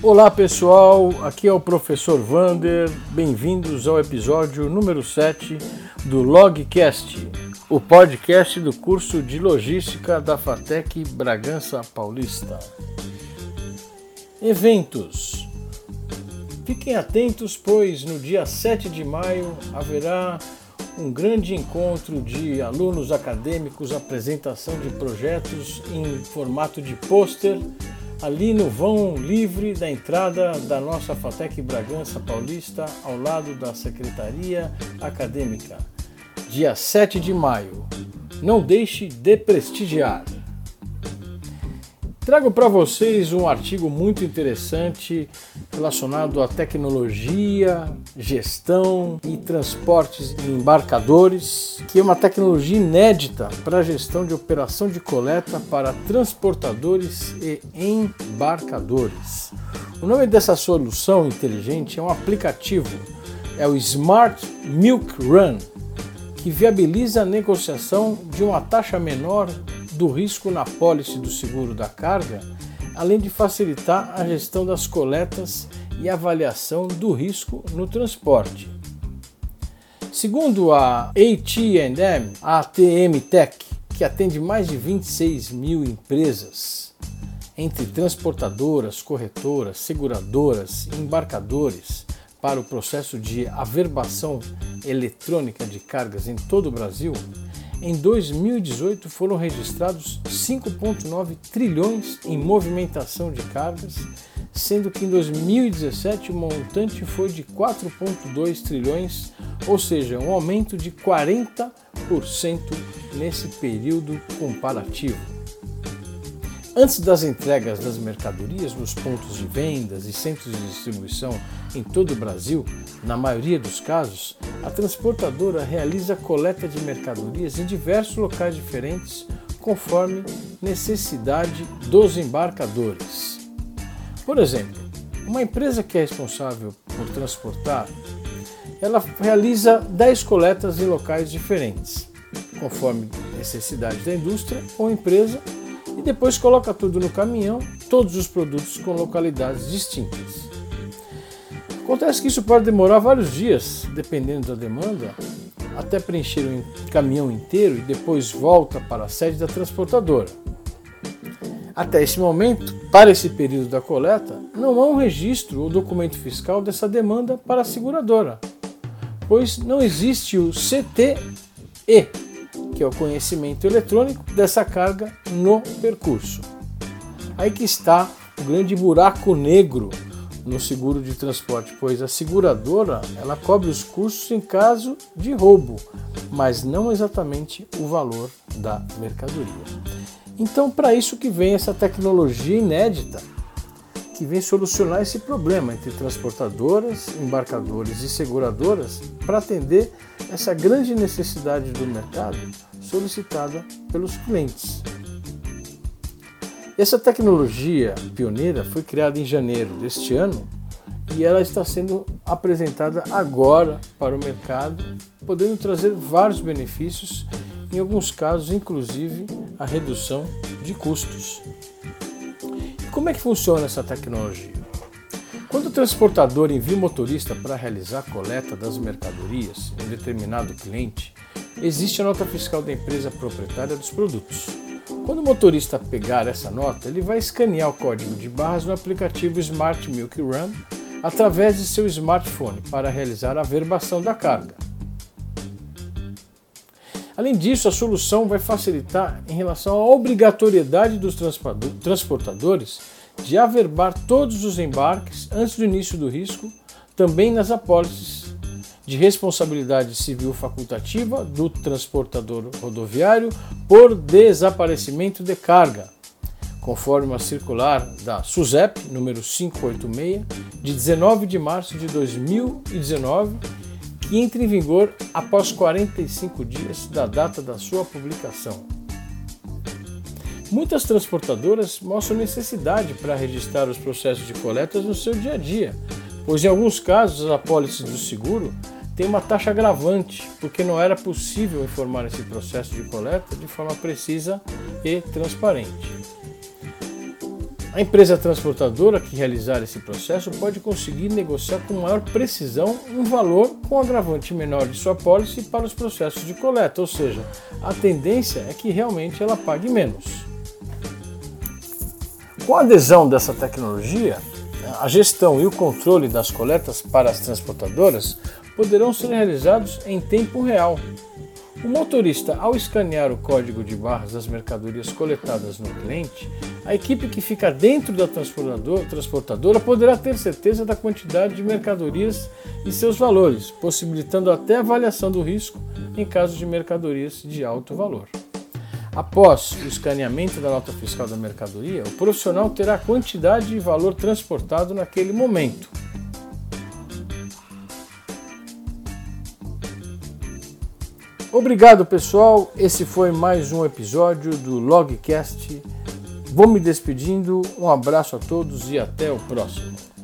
Olá pessoal, aqui é o professor Vander, bem-vindos ao episódio número 7 do Logcast, o podcast do curso de Logística da FATEC Bragança Paulista. Eventos. Fiquem atentos, pois no dia 7 de maio haverá um grande encontro de alunos acadêmicos, apresentação de projetos em formato de pôster, ali no vão livre da entrada da nossa FATEC Bragança Paulista, ao lado da Secretaria Acadêmica. Dia 7 de maio. Não deixe de prestigiar. Trago para vocês um artigo muito interessante relacionado à tecnologia, gestão e transportes em embarcadores, que é uma tecnologia inédita para a gestão de operação de coleta para transportadores e embarcadores. O nome dessa solução inteligente é um aplicativo, é o Smart Milk Run, que viabiliza a negociação de uma taxa menor do risco na apólice do seguro da carga, além de facilitar a gestão das coletas e avaliação do risco no transporte. Segundo a ATM Tech, que atende mais de 26 mil empresas, entre transportadoras, corretoras, seguradoras e embarcadores, para o processo de averbação eletrônica de cargas em todo o Brasil, em 2018 foram registrados 5,9 trilhões em movimentação de cargas, sendo que em 2017 o montante foi de 4,2 trilhões, ou seja, um aumento de 40% nesse período comparativo. Antes das entregas das mercadorias nos pontos de vendas e centros de distribuição em todo o Brasil, na maioria dos casos, a transportadora realiza a coleta de mercadorias em diversos locais diferentes, conforme necessidade dos embarcadores. Por exemplo, uma empresa que é responsável por transportar, ela realiza 10 coletas em locais diferentes, conforme necessidade da indústria ou empresa, e depois coloca tudo no caminhão, todos os produtos com localidades distintas. Acontece que isso pode demorar vários dias, dependendo da demanda, até preencher o caminhão inteiro e depois volta para a sede da transportadora. Até esse momento, para esse período da coleta, não há um registro ou documento fiscal dessa demanda para a seguradora, pois não existe o CTE, que é o conhecimento eletrônico dessa carga no percurso. Aí que está o grande buraco negro no seguro de transporte, pois a seguradora ela cobre os custos em caso de roubo, mas não exatamente o valor da mercadoria. Então, para isso que vem essa tecnologia inédita, que vem solucionar esse problema entre transportadoras, embarcadores e seguradoras para atender essa grande necessidade do mercado solicitada pelos clientes. Essa tecnologia pioneira foi criada em janeiro deste ano e ela está sendo apresentada agora para o mercado, podendo trazer vários benefícios, em alguns casos inclusive a redução de custos. E como é que funciona essa tecnologia? Quando o transportador envia o motorista para realizar a coleta das mercadorias em um determinado cliente, existe a nota fiscal da empresa proprietária dos produtos. Quando o motorista pegar essa nota, ele vai escanear o código de barras no aplicativo Smart Milk Run através de seu smartphone para realizar a averbação da carga. Além disso, a solução vai facilitar em relação à obrigatoriedade dos transportadores de averbar todos os embarques antes do início do risco, também nas apólices de responsabilidade civil facultativa do transportador rodoviário por desaparecimento de carga, conforme a circular da SUSEP, número 586, de 19 de março de 2019, que entra em vigor após 45 dias da data da sua publicação. Muitas transportadoras mostram necessidade para registrar os processos de coletas no seu dia a dia, pois em alguns casos as apólices do seguro têm uma taxa agravante, porque não era possível informar esse processo de coleta de forma precisa e transparente. A empresa transportadora que realizar esse processo pode conseguir negociar com maior precisão um valor com agravante menor de sua apólice para os processos de coleta, ou seja, a tendência é que realmente ela pague menos. Com a adesão dessa tecnologia, a gestão e o controle das coletas para as transportadoras poderão ser realizados em tempo real. O motorista, ao escanear o código de barras das mercadorias coletadas no cliente, a equipe que fica dentro da transportadora poderá ter certeza da quantidade de mercadorias e seus valores, possibilitando até a avaliação do risco em caso de mercadorias de alto valor. Após o escaneamento da nota fiscal da mercadoria, o profissional terá a quantidade e valor transportado naquele momento. Obrigado, pessoal. Esse foi mais um episódio do Logcast. Vou me despedindo. Um abraço a todos e até o próximo.